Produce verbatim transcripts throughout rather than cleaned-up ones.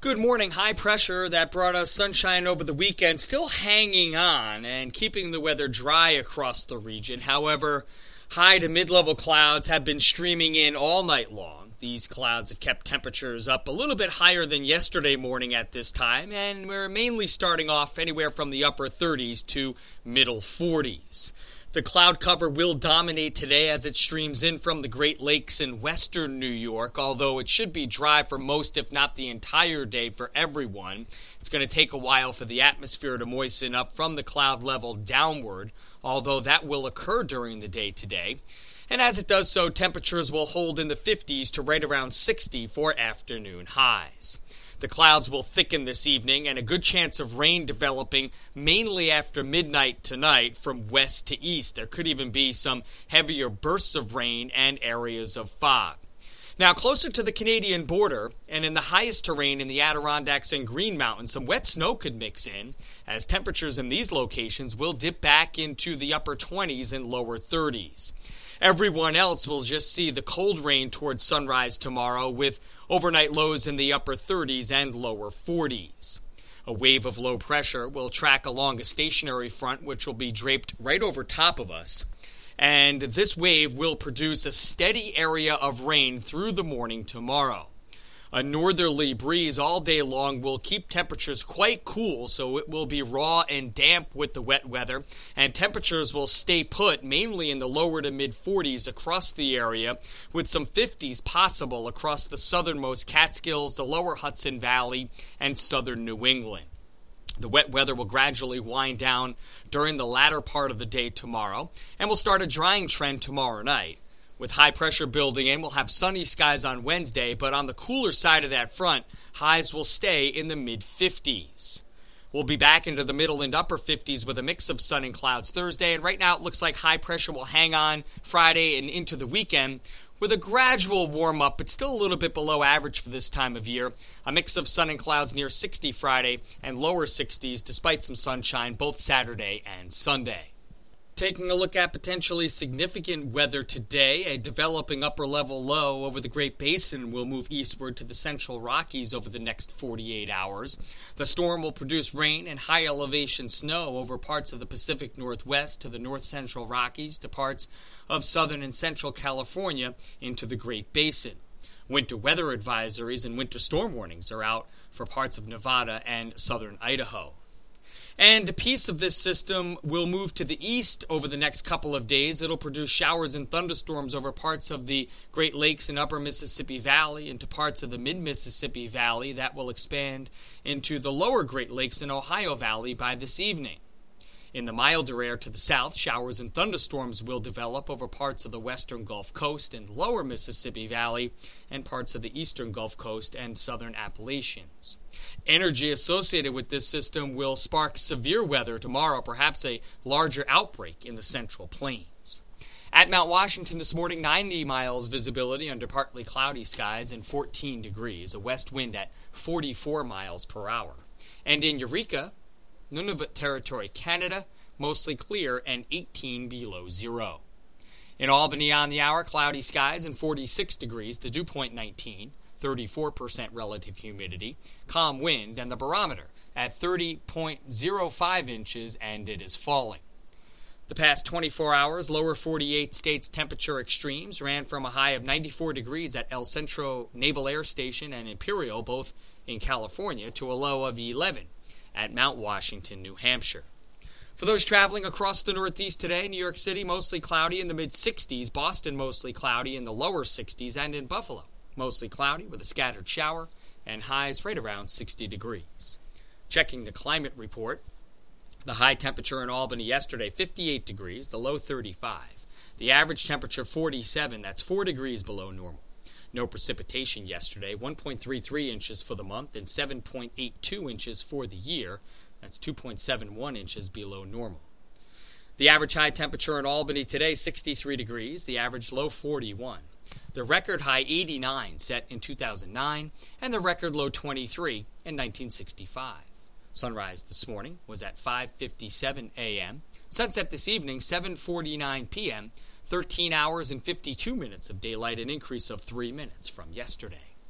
Good morning. High pressure that brought us sunshine over the weekend still hanging on and keeping the weather dry across the region. However, high to mid-level clouds have been streaming in all night long. These clouds have kept temperatures up a little bit higher than yesterday morning at this time, and we're mainly starting off anywhere from the upper thirties to middle forties. The cloud cover will dominate today as it streams in from the Great Lakes in western New York, although it should be dry for most, if not the entire day, for everyone. It's going to take a while for the atmosphere to moisten up from the cloud level downward, although that will occur during the day today. And as it does so, temperatures will hold in the fifties to right around sixty for afternoon highs. The clouds will thicken this evening, and a good chance of rain developing mainly after midnight tonight from west to east. There could even be some heavier bursts of rain and areas of fog. Now, closer to the Canadian border and in the highest terrain in the Adirondacks and Green Mountains, some wet snow could mix in, as temperatures in these locations will dip back into the upper twenties and lower thirties. Everyone else will just see the cold rain towards sunrise tomorrow, with overnight lows in the upper thirties and lower forties. A wave of low pressure will track along a stationary front, which will be draped right over top of us. And this wave will produce a steady area of rain through the morning tomorrow. A northerly breeze all day long will keep temperatures quite cool, so it will be raw and damp with the wet weather, and temperatures will stay put mainly in the lower to mid forties across the area, with some fifties possible across the southernmost Catskills, the lower Hudson Valley, and southern New England. The wet weather will gradually wind down during the latter part of the day tomorrow, and will start a drying trend tomorrow night. With high pressure building in, we'll have sunny skies on Wednesday, but on the cooler side of that front, highs will stay in the mid-fifties. We'll be back into the middle and upper fifties with a mix of sun and clouds Thursday, and right now it looks like high pressure will hang on Friday and into the weekend with a gradual warm-up, but still a little bit below average for this time of year. A mix of sun and clouds near sixty Friday and lower sixties despite some sunshine both Saturday and Sunday. Taking a look at potentially significant weather today, a developing upper-level low over the Great Basin will move eastward to the central Rockies over the next forty-eight hours. The storm will produce rain and high-elevation snow over parts of the Pacific Northwest to the north-central Rockies to parts of southern and central California into the Great Basin. Winter weather advisories and winter storm warnings are out for parts of Nevada and southern Idaho. And a piece of this system will move to the east over the next couple of days. It'll produce showers and thunderstorms over parts of the Great Lakes and upper Mississippi Valley into parts of the mid-Mississippi Valley that will expand into the lower Great Lakes and Ohio Valley by this evening. In the milder air to the south, showers and thunderstorms will develop over parts of the western Gulf Coast and lower Mississippi Valley and parts of the eastern Gulf Coast and southern Appalachians. Energy associated with this system will spark severe weather tomorrow, perhaps a larger outbreak in the Central Plains. At Mount Washington this morning, ninety miles visibility under partly cloudy skies and fourteen degrees, a west wind at forty-four miles per hour. And in Eureka, Nunavut Territory, Canada, mostly clear and eighteen below zero. In Albany on the hour, cloudy skies and forty-six degrees, the dew point nineteen, thirty-four percent relative humidity, calm wind, and the barometer at thirty point zero five inches, and it is falling. The past twenty-four hours, lower forty-eight states temperature extremes ran from a high of ninety-four degrees at El Centro Naval Air Station and Imperial, both in California, to a low of eleven at Mount Washington, New Hampshire. For those traveling across the Northeast today, New York City mostly cloudy in the mid-sixties, Boston mostly cloudy in the lower sixties, and in Buffalo mostly cloudy with a scattered shower and highs right around sixty degrees. Checking the climate report, the high temperature in Albany yesterday, fifty-eight degrees, the low thirty-five. The average temperature forty-seven, that's four degrees below normal. No precipitation yesterday, one point three three inches for the month and seven point eight two inches for the year. That's two point seven one inches below normal. The average high temperature in Albany today, sixty-three degrees, the average low forty-one. The record high eighty-nine set in two thousand nine, and the record low twenty-three in nineteen sixty-five. Sunrise this morning was at five fifty-seven a.m. Sunset this evening, seven forty-nine p.m., thirteen hours and fifty-two minutes of daylight, an increase of three minutes from yesterday.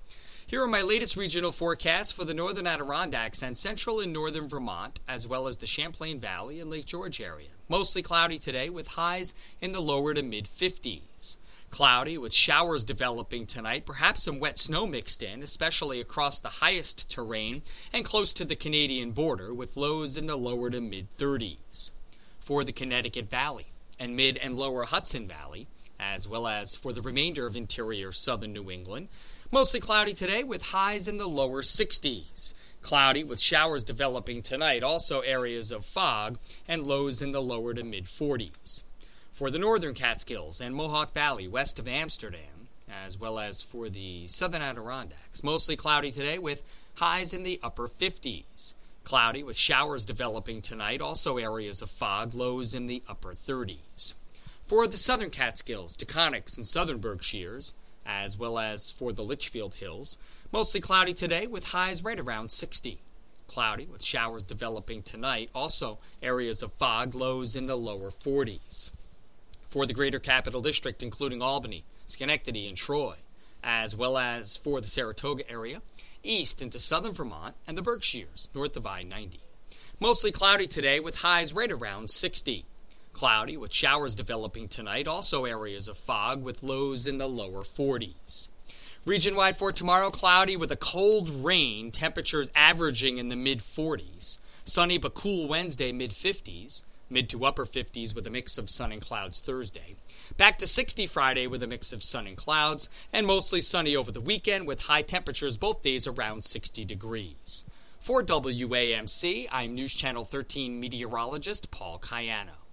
Here are my latest regional forecasts for the northern Adirondacks and central and northern Vermont, as well as the Champlain Valley and Lake George area. Mostly cloudy today with highs in the lower to mid fifties. Cloudy with showers developing tonight, perhaps some wet snow mixed in, especially across the highest terrain and close to the Canadian border, with lows in the lower to mid thirties. For the Connecticut Valley and mid and lower Hudson Valley, as well as for the remainder of interior southern New England, mostly cloudy today with highs in the lower sixties. Cloudy with showers developing tonight, also areas of fog, and lows in the lower to mid forties. For the northern Catskills and Mohawk Valley west of Amsterdam, as well as for the southern Adirondacks, mostly cloudy today with highs in the upper fifties. Cloudy with showers developing tonight, also areas of fog, lows in the upper thirties. For the southern Catskills, Taconics, and southern Berkshires, as well as for the Litchfield Hills, mostly cloudy today with highs right around sixty. Cloudy with showers developing tonight, also areas of fog, lows in the lower forties. For the greater capital district, including Albany, Schenectady, and Troy, as well as for the Saratoga area, east into southern Vermont, and the Berkshires, north of I ninety. Mostly cloudy today with highs right around sixty. Cloudy with showers developing tonight, also areas of fog with lows in the lower forties. Region-wide for tomorrow, cloudy with a cold rain, temperatures averaging in the mid forties. Sunny but cool Wednesday, mid fifties. Mid to upper fifties with a mix of sun and clouds Thursday. Back to sixty Friday with a mix of sun and clouds, and mostly sunny over the weekend with high temperatures both days around sixty degrees. For W A M C, I'm News Channel thirteen meteorologist Paul Cayano.